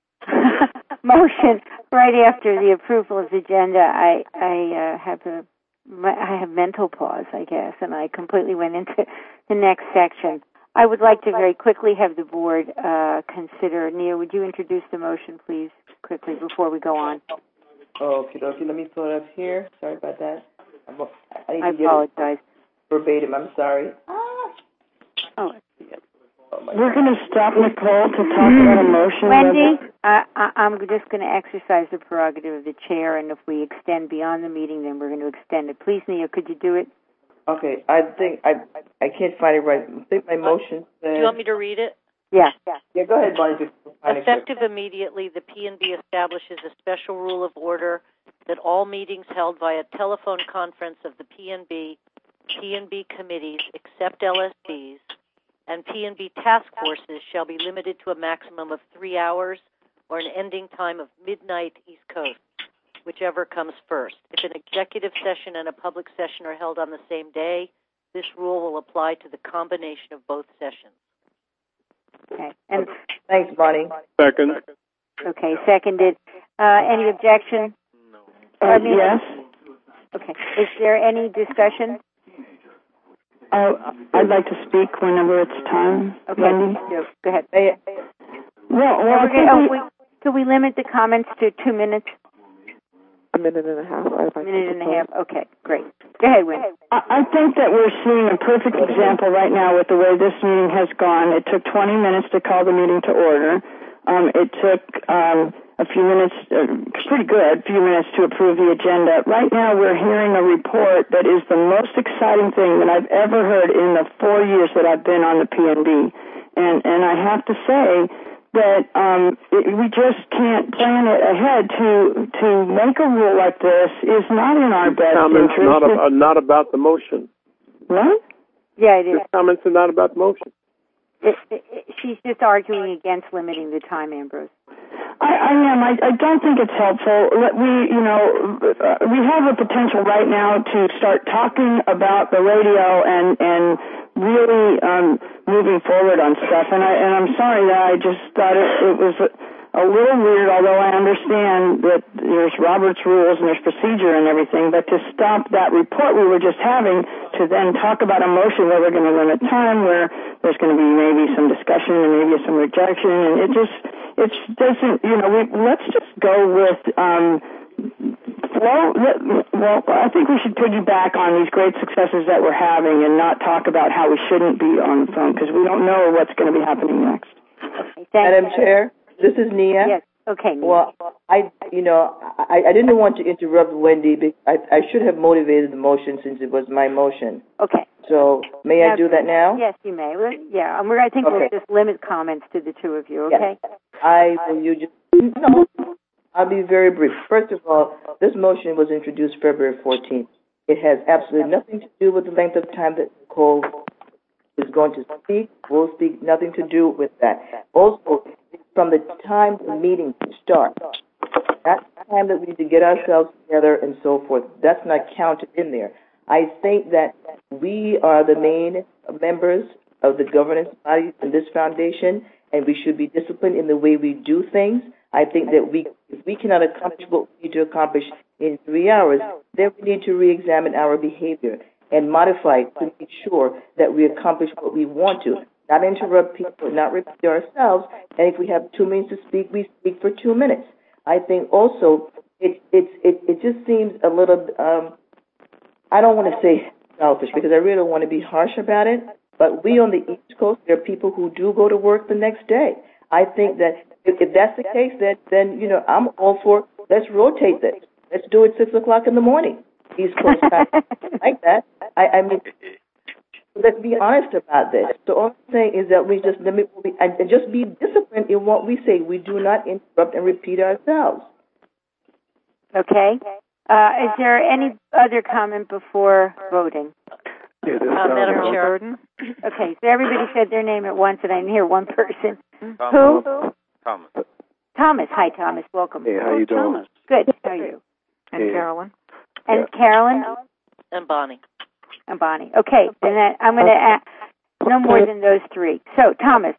motion right after the approval of the agenda. I, I uh, have a I have mental pause, I guess, and I completely went into the next section. I would like to very quickly have the board uh, consider. Nia, would you introduce the motion, please, quickly, before we go on? Okay, okay. Let me pull it up here. Sorry about that. I, need I to get apologize. Verbatim. I'm sorry. Oh. Oh We're going to stop Nicole to talk about a motion. Wendy, I, I, I'm just going to exercise the prerogative of the chair, and if we extend beyond the meeting, then we're going to extend it. Please, Nia, could you do it? Okay, I think I I can't find it right. I think my motion says... Do you want me to read it? Yeah. Yeah, go ahead, Bonnie. Effective immediately, the P N B establishes a special rule of order that all meetings held via telephone conference of the P N B, P N B committees, except L S Ds, and P N B task forces shall be limited to a maximum of three hours or an ending time of midnight East Coast, whichever comes first. If an executive session and a public session are held on the same day, this rule will apply to the combination of both sessions. Okay. And thanks, Bonnie. Second. Okay, seconded. Uh, any objection? No. Uh, yes. Okay. Is there any discussion? Uh, I'd like to speak whenever it's time. Okay. Wendy? Go ahead. Well, well I think oh, we, we, could we limit the comments to two minutes? A minute and a half. A minute and a half. Okay, great. Go ahead, Wendy. I, I think that we're seeing a perfect example right now with the way this meeting has gone. It took twenty minutes to call the meeting to order. Um, it took um, a few minutes, uh, pretty good, a few minutes to approve the agenda. Right now we're hearing a report that is the most exciting thing that I've ever heard in the four years that I've been on the P N B. And, and I have to say that um, it, we just can't plan it ahead. To to make a rule like this is not in our best Comments interest. not, uh, not about the motion. What? Yeah, it is. His comments are not about the motion. It, it, it, she's just arguing against limiting the time, Ambrose. I, I am. I, I don't think it's helpful. Let we, you know, uh, we have a potential right now to start talking about the radio and and really um, moving forward on stuff. And I and I'm sorry that I just thought it, it was a, a little weird. Although I understand that there's Robert's rules and there's procedure and everything, but to stop that report we were just having to then talk about a motion where we're going to limit time, where there's going to be maybe some discussion and maybe some rejection, and it just it doesn't. You know, we let's just go with um, Well, th- well, I think we should piggyback on these great successes that we're having and not talk about how we shouldn't be on the phone because we don't know what's going to be happening next. Okay, Madam you. Chair, this is Nia. Yes. Okay. Nia. Well, I, you know, I, I didn't want to interrupt Wendy. But I, I should have motivated the motion since it was my motion. Okay. So may I do that now? Yes, you may. Well, yeah, and we're, I think Okay. we'll just limit comments to the two of you. Okay. Yes. I will. You just no. I'll be very brief. First of all, this motion was introduced February fourteenth. It has absolutely nothing to do with the length of time that Nicole is going to speak. Will speak. Nothing to do with that. Also, from the time the meeting starts, that's the time that we need to get ourselves together and so forth. That's not counted in there. I think that we are the main members of the governance body in this foundation, and we should be disciplined in the way we do things. I think that we, if we cannot accomplish what we need to accomplish in three hours, then we need to re-examine our behavior and modify it to make sure that we accomplish what we want to. Not interrupt people, not repeat ourselves, and if we have two minutes to speak, we speak for two minutes. I think also it it it, it just seems a little, um, I don't want to say selfish because I really don't want to be harsh about it, but we on the East Coast, there are people who do go to work the next day. I think that if, if that's the case, then, then, you know, I'm all for, let's rotate this. Let's do it six o'clock in the morning, East Coast time, like that. I, I mean, let's be honest about this. So all I'm saying is that we just limit, and just be disciplined in what we say. We do not interrupt and repeat ourselves. Okay. Uh, is there any other comment before voting? Yeah, this Uh, Madam Chair. Okay, so everybody said their name at once, and I didn't hear one person. Thomas. Who? Thomas. Thomas. Hi, Thomas. Welcome. Hey, how you doing? Thomas. Good. How are you? And hey. Carolyn. And yeah. Carolyn? And Bonnie. And Bonnie. Okay, then that, I'm going to ask no more than those three. So, Thomas.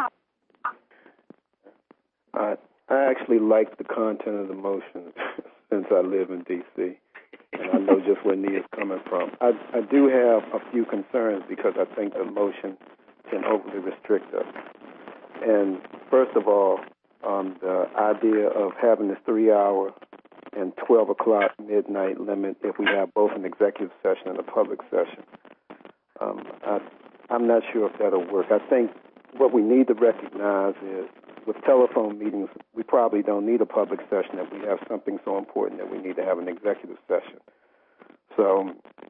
I, I actually like the content of the motion since I live in D C, and I know just where Nia's coming from. I, I do have a few concerns because I think the motion can overly restrict us. And first of all, um, the idea of having this three-hour and twelve o'clock midnight limit if we have both an executive session and a public session, um, I, I'm not sure if that'll work. I think what we need to recognize is with telephone meetings, we probably don't need a public session if we have something so important that we need to have an executive session. So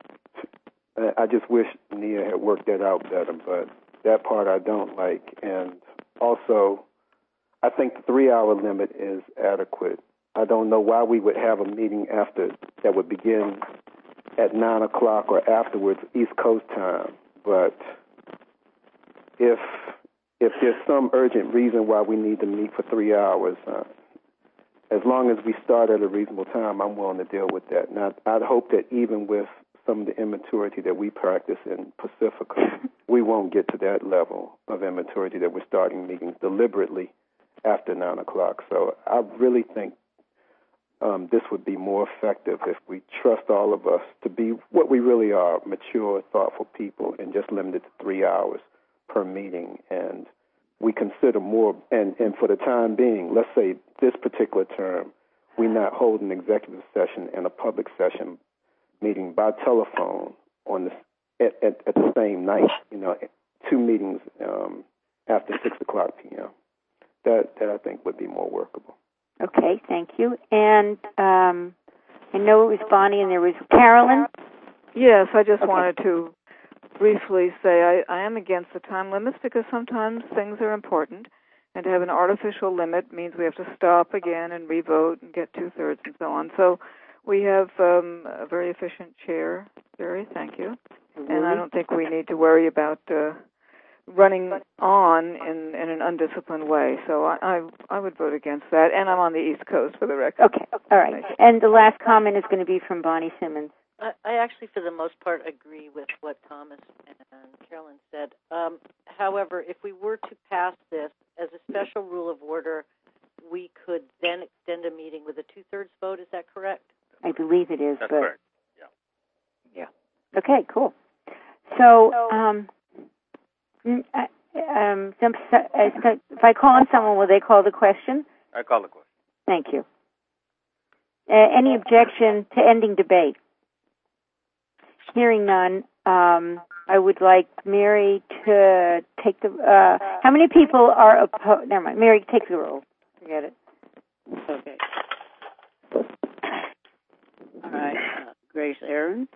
I just wish Nia had worked that out better, but that part I don't like. And also, I think the three-hour limit is adequate. I don't know why we would have a meeting after that would begin at nine o'clock or afterwards East Coast time, but if if there's some urgent reason why we need to meet for three hours, uh, as long as we start at a reasonable time, I'm willing to deal with that. Now, I'd hope that even with some of the immaturity that we practice in Pacifica, we won't get to that level of immaturity that we're starting meetings deliberately after nine o'clock. So I really think um, this would be more effective if we trust all of us to be what we really are, mature, thoughtful people, and just limit it to three hours per meeting. And we consider more, and, and for the time being, let's say this particular term, we not hold an executive session and a public session meeting by telephone on the, at, at, at the same night, you know, two meetings um, after six o'clock p.m. That, that I think would be more workable. Okay, thank you. And um, I know it was Bonnie and there was Carolyn. Yes, I just okay. wanted to briefly say I, I am against the time limits because sometimes things are important, and to have an artificial limit means we have to stop again and re-vote and get two-thirds and so on. So we have um, a very efficient chair, Jerry, thank you. Mm-hmm. And I don't think we need to worry about uh, running on in, in an undisciplined way. So I, I I would vote against that, and I'm on the East Coast for the record. Okay, all right. And the last comment is going to be from Bonnie Simmons. I, I actually, for the most part, agree with what Thomas and Carolyn said. Um, however, if we were to pass this as a special rule of order, we could then extend a meeting with a two-thirds vote. Is that correct? I believe it is. That's but... correct. Yeah. Yeah. Okay, cool. So, um, um, some, if I call on someone, will they call the question? I call the question. Thank you. Uh, any objection to ending debate? Hearing none, um, I would like Mary to take the. Uh, how many people are opposed? Never mind. Mary, take the roll. Forget it. Okay. All right. Uh, Grace Aaron.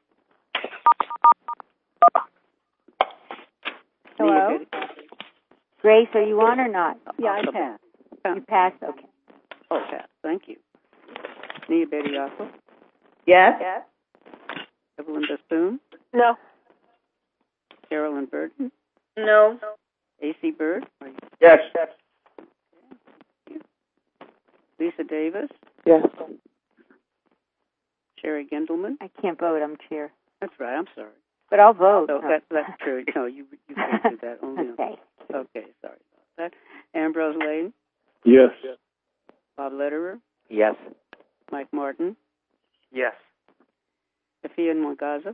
Hello. Grace, are you on or not? Yeah, I passed. You passed. Okay. Oh, passed. Thank you. Nia Bediako. Yes. Yes. Evelyn Bassoon. No. Carolyn Burton. No. A C Bird. Yes. Lisa Davis. Yes. Sherry Gendelman. I can't vote. I'm chair. That's right. I'm sorry. But I'll vote. So that, that's true. No, you you can't do that. Only okay. On, okay. Sorry about that. Ambrose Lane. Yes. Bob Lederer. Yes. Mike Martin. Yes. Sophia Mwagaza.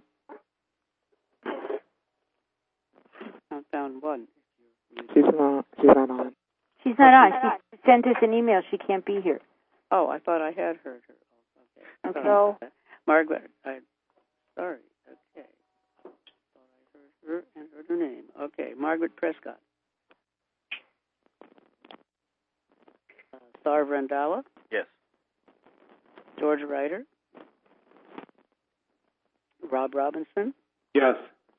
I found one. She's not. She's not on. She's not on. She sent us an email. She can't be here. Oh, I thought I had heard her. Okay. Okay. So, Margaret. I, sorry. Okay. Thought I heard her and heard her name. Okay. Margaret Prescott. Uh, Sar Randalla. Yes. George Ryder. Rob Robinson. Yes.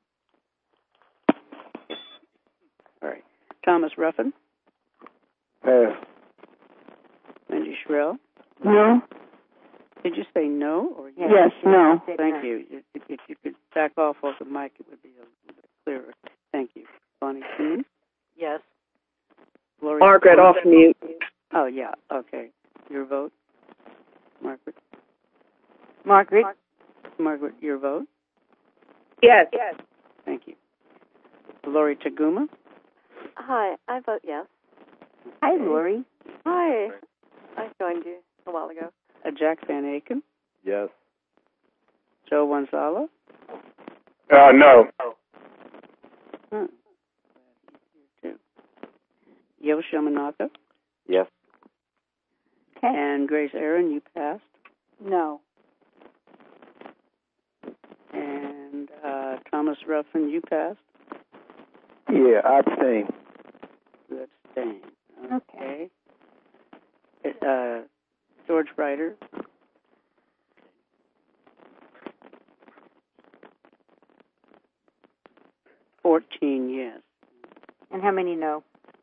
All right. Thomas Ruffin. Pass. Wendy Shrell. No? Did you say no or yes? Yes, no. Thank you. If, if you could back off off the mic, it would be a little bit clearer. Thank you. Bonnie Simmons. Yes. Gloria Margaret, off mute. Oh, yeah. Okay. Your vote? Margaret? Margaret. Margaret, your vote? Yes. Yes. Thank you. Lori Taguma? Hi, I vote yes. Hi, Lori. Hi. I joined you a while ago. Uh, Jack Van Aken? Yes. Joe Wanzala? Uh, no. Huh. Yo Shamanaka? Yes. Okay. And Grace Aaron, you passed? No. And uh, Thomas Ruffin, you passed? Yeah, I abstain. You abstain. Okay. Okay. Uh, George Ryder? Fourteen yes. And how many no?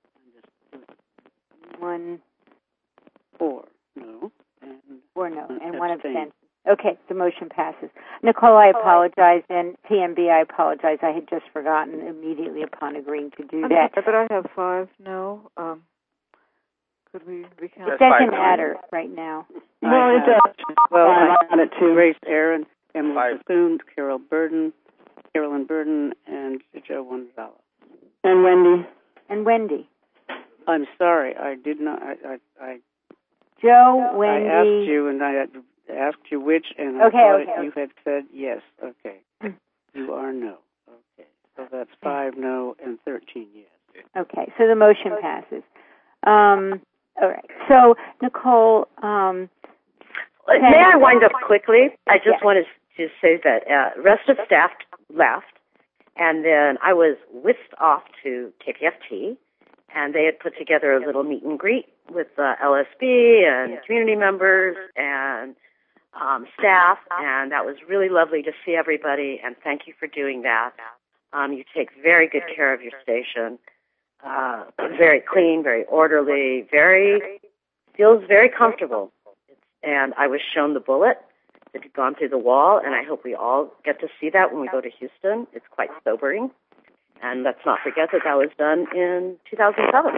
One. Four no. And Four no. And abstain. one abstention. Okay, the motion passes. Nicole, I apologize, and P M B, I apologize. I had just forgotten immediately upon agreeing to do that. Okay, but I have five no. Um, could we recount? It doesn't matter right now. Well, it does. Well, I I on it too. Grace Aaron, Emily Five. Bethune, Carol Burden, Carolyn Burden, and Joe Wanzala. And Wendy. And Wendy. I'm sorry, I did not. I I, I, Joe, Wendy. I asked you, and I had asked you which, and I Okay, thought okay. you had said yes. Okay, you are no. Okay, so that's five no and thirteen yes. Okay, so the motion passes. Um, all right. So, Nicole, um, May I wind up quickly? I just Yes. wanted to say that uh, rest of staff left, and then I was whisked off to K P F T, and they had put together a little meet and greet with uh, L S B and community members and um, staff, and that was really lovely to see everybody, and thank you for doing that. Um, you take very good care of your station. Uh, very clean, very orderly, very, feels very comfortable. And I was shown the bullet that had gone through the wall, and I hope we all get to see that when we go to Houston. It's quite sobering. And let's not forget that that was done in two thousand seven.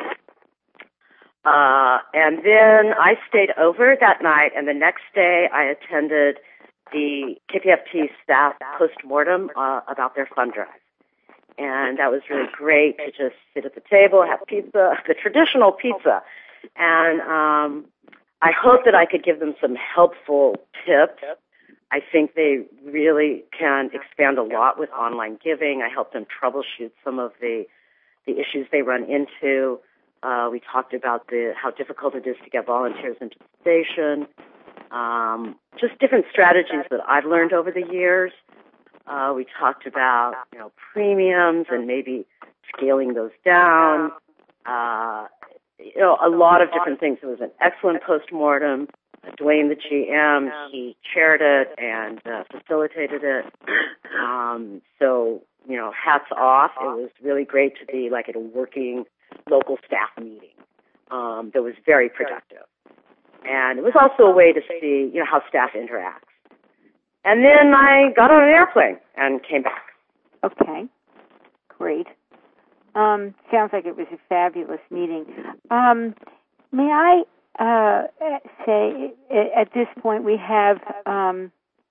Uh, and then I stayed over that night, and the next day I attended the K P F T staff post-mortem uh, about their fund drive. And that was really great to just sit at the table, have pizza, the traditional pizza. And um, I hope that I could give them some helpful tips. I think they really can expand a lot with online giving. I helped them troubleshoot some of the the issues they run into. Uh, we talked about the how difficult it is to get volunteers into the station. um, just different strategies that I've learned over the years. Uh, we talked about, you know, premiums and maybe scaling those down. Uh, you know, a lot of different things. It was an excellent postmortem. Dwayne, the G M, he chaired it and uh, facilitated it. Um, so, you know, hats off. It was really great to be like at a working local staff meeting um, that was very productive. And it was also a way to see, you know, how staff interacts. And then I got on an airplane and came back. Okay, great. Um, sounds like it was a fabulous meeting. Um, may I uh, say, at this point, we have um,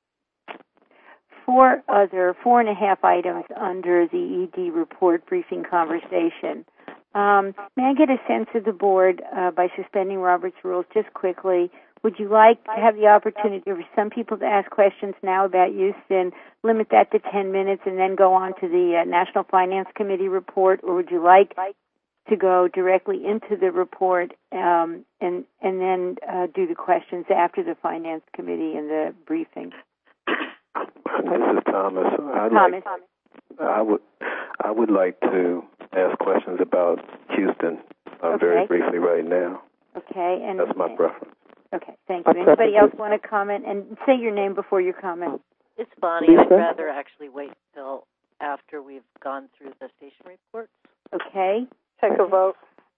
four other, four and a half items under the E D report briefing conversation. Um, may I get a sense of the board uh, by suspending Robert's rules just quickly? Would you like to have the opportunity for some people to ask questions now about use and limit that to ten minutes and then go on to the uh, National Finance Committee report, or would you like to go directly into the report um, and and then uh, do the questions after the Finance Committee and the briefing? This is Thomas. I'd Thomas. Like, I would I would like to ask questions about Houston uh, Okay. very briefly right now. Okay, and That's my preference. Okay, thank you. Anybody else want to comment? And say your name before your comment. It's Bonnie. Lisa? I'd rather actually wait until after we've gone through the station reports. Okay. Take a vote.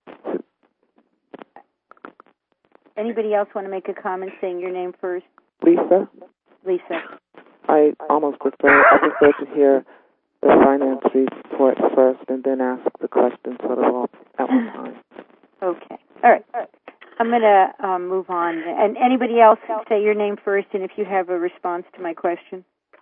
Anybody else want to make a comment saying your name first? Lisa, Lisa. I almost prefer, I prefer to hear the finance report first and then ask the questions sort of all at one time. Okay. All right. I'm going to um, move on. And anybody else say your name first and if you have a response to my question.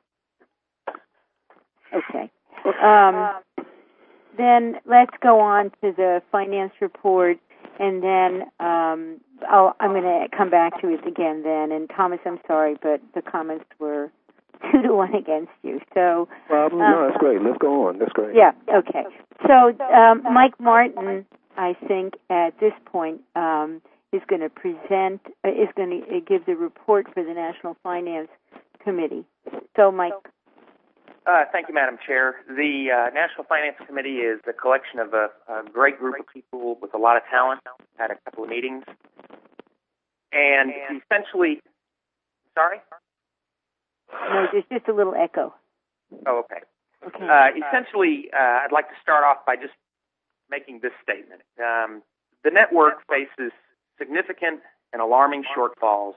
Okay. Um, then let's go on to the finance report, and then um, I'll, I'm going to come back to it again then. And Thomas, I'm sorry, but the comments were two to one against you. So Problem? um, no, that's great. Let's go on. That's great. Yeah, okay. So um, Mike Martin, I think, at this point, um, is going to present, uh, is going to give the report for the National Finance Committee. So, Mike. Uh, thank you, Madam Chair. The uh, National Finance Committee is a collection of a, a great group of people with a lot of talent. Had a couple of meetings. And essentially, sorry? No, there's just a little echo. Oh, okay. Okay. Uh, essentially, uh, I'd like to start off by just making this statement. Um, the network faces significant and alarming shortfalls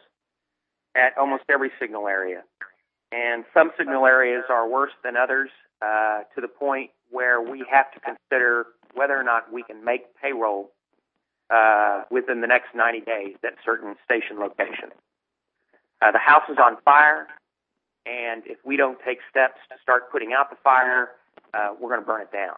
at almost every signal area. And some signal areas are worse than others uh, to the point where we have to consider whether or not we can make payroll uh, within the next ninety days at certain station locations. Uh, the house is on fire, and if we don't take steps to start putting out the fire, uh, we're going to burn it down.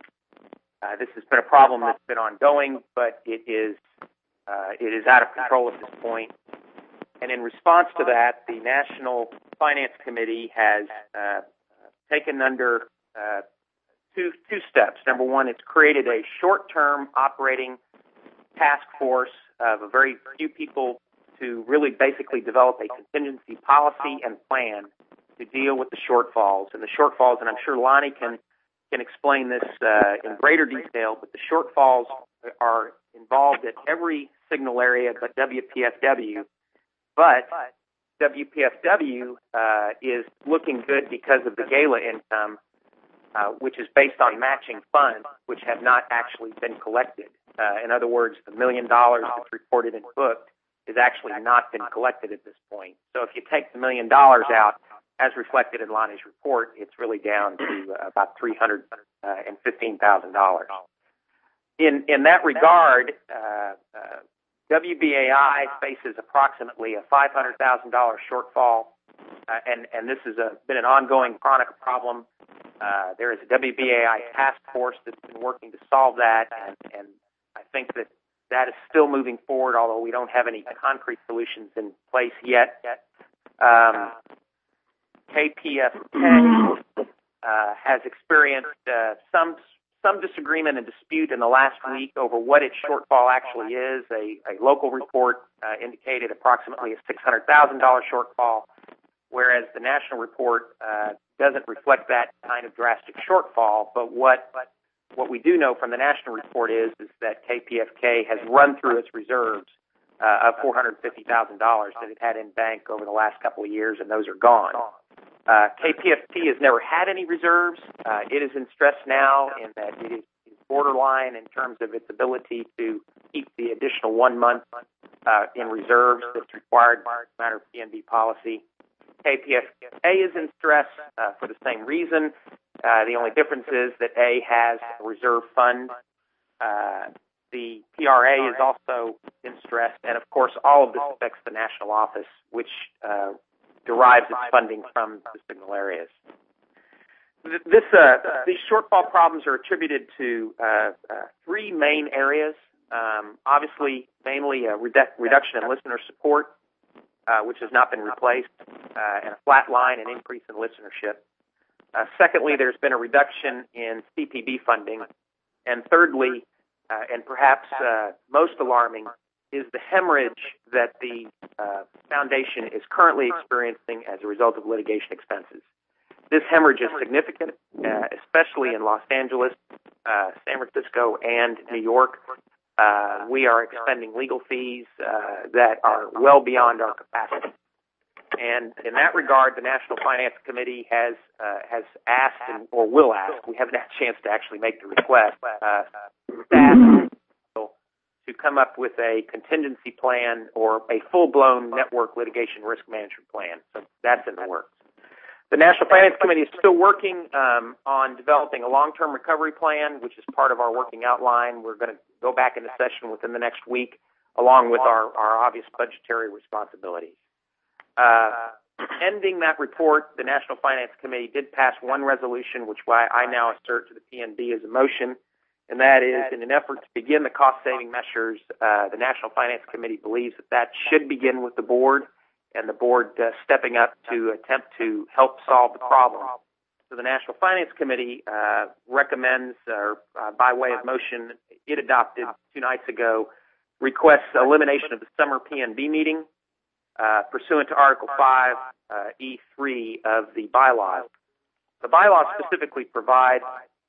Uh, this has been a problem that's been ongoing, but it is uh, it is out of control at this point. And in response to that, the National Finance Committee has uh, taken under uh, two two steps. Number one, it's created a short-term operating task force of a very few people to really basically develop a contingency policy and plan to deal with the shortfalls. And the shortfalls, and I'm sure Lonnie can can explain this uh, in greater detail, but the shortfalls are involved at every signal area but W P F W. But W P F W uh, is looking good because of the gala income, uh, which is based on matching funds, which have not actually been collected. Uh, in other words, the million dollars that's reported and booked has actually not been collected at this point. So if you take the million dollars out, as reflected in Lonnie's report, it's really down to uh, about three hundred fifteen thousand dollars. In in that regard, uh, uh, W B A I faces approximately a five hundred thousand dollars shortfall, uh, and, and this has a, been an ongoing chronic problem. Uh, there is a W B A I task force that's been working to solve that, and, and I think that that is still moving forward, although we don't have any concrete solutions in place yet. Um, K P F K uh, has experienced uh, some some disagreement and dispute in the last week over what its shortfall actually is. A, a local report uh, indicated approximately a six hundred thousand dollars shortfall, whereas the national report uh, doesn't reflect that kind of drastic shortfall. But what what we do know from the national report is, is that K P F K has run through its reserves uh, of four hundred fifty thousand dollars that it had in bank over the last couple of years, and those are gone. Uh, K P F T has never had any reserves. Uh, it is in stress now in that it is borderline in terms of its ability to keep the additional one month uh, in reserves that's required by a matter of P N B policy. K P F A is in stress uh, for the same reason. Uh, the only difference is that A has a reserve fund. Uh, the P R A is also in stress, and of course, all of this affects the national office, which uh, derives its funding from the signal areas. This, uh, these shortfall problems are attributed to uh, uh, three main areas. Um, obviously, mainly a redu- reduction in listener support, uh, which has not been replaced, uh, and a flat line and increase in listenership. Uh, secondly, there's been a reduction in C P B funding. And thirdly, uh, and perhaps uh, most alarming, is the hemorrhage that the uh, foundation is currently experiencing as a result of litigation expenses. This hemorrhage is significant, uh, especially in Los Angeles, uh, San Francisco, and New York. Uh, we are expending legal fees uh, that are well beyond our capacity. And in that regard, the National Finance Committee has uh, has asked, and, or will ask, we haven't had a chance to actually make the request, uh, staff to come up with a contingency plan or a full-blown network litigation risk management plan. So that's in the works. The National Finance Committee is still working um, on developing a long-term recovery plan, which is part of our working outline. We're going to go back into session within the next week, along with our, our obvious budgetary responsibilities. Uh, ending that report, the National Finance Committee did pass one resolution, which I now assert to the P N B as a motion, and that is in an effort to begin the cost-saving measures. Uh, the National Finance Committee believes that that should begin with the board, and the board uh, stepping up to attempt to help solve the problem. So the National Finance Committee uh, recommends, or uh, by way of motion, it adopted two nights ago, requests elimination of the summer P N B meeting uh, pursuant to Article five, uh, E three of the bylaws. The bylaws specifically provide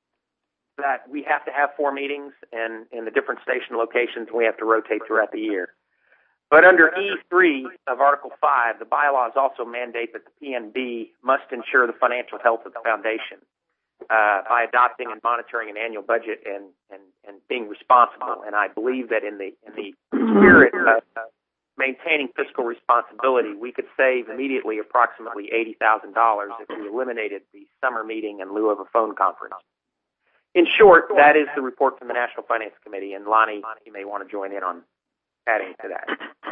that we have to have four meetings, and in the different station locations, we have to rotate throughout the year. But under E three of Article five, the bylaws also mandate that the P N B must ensure the financial health of the foundation uh, by adopting and monitoring an annual budget and, and, and being responsible. And I believe that in the in the spirit of maintaining fiscal responsibility, we could save immediately approximately eighty thousand dollars if we eliminated the summer meeting in lieu of a phone conference. In short, that is the report from the National Finance Committee, and Lonnie, you may want to join in on adding to that.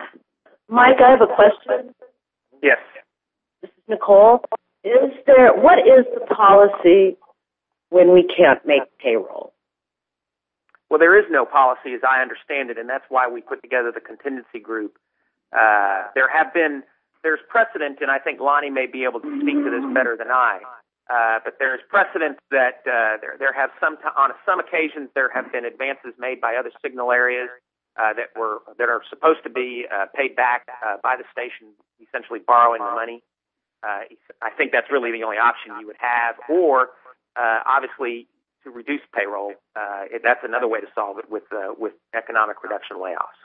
Mike, I have a question. Yes. This is Nicole. Is there, what is the policy when we can't make payroll? Well, there is no policy as I understand it, and that's why we put together the contingency group. Uh, there have been, there's precedent, and I think Lonnie may be able to speak to this better than I, uh, but there's precedent that uh, there, there have some, t- on some occasions there have been advances made by other signal areas Uh, that were that are supposed to be uh, paid back uh, by the station, essentially borrowing the money. Uh, I think that's really the only option you would have, or uh, obviously to reduce payroll. Uh, it, that's another way to solve it with uh, with economic reduction layoffs.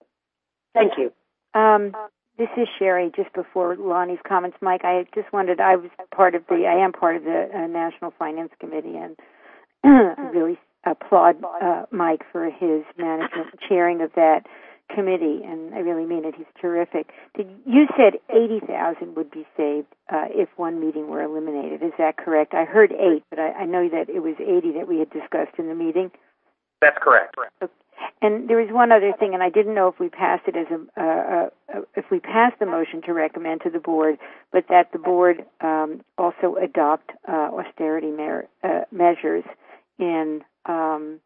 Thank you. Um, this is Sherry. Just before Lonnie's comments, Mike, I just wondered. I was part of the. I am part of the uh, National Finance Committee, and really applaud uh, Mike for his management and chairing of that committee, and I really mean it. He's terrific. Did, you said eighty thousand would be saved uh, if one meeting were eliminated. Is that correct? I heard eight, but I, I know that it was eighty that we had discussed in the meeting. That's correct. Okay. And there was one other thing, and I didn't know if we passed it as a, uh, uh, if we passed the motion to recommend to the board, but that the board um, also adopt uh, austerity mer- uh, measures in um,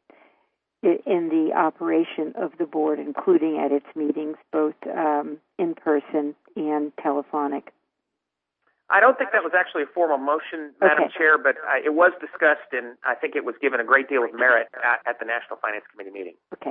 in the operation of the board, including at its meetings, both um, in person and telephonic. I don't think that was actually a formal motion, Madam Okay. Chair, but uh, it was discussed, and I think it was given a great deal of merit at, at the National Finance Committee meeting. Okay.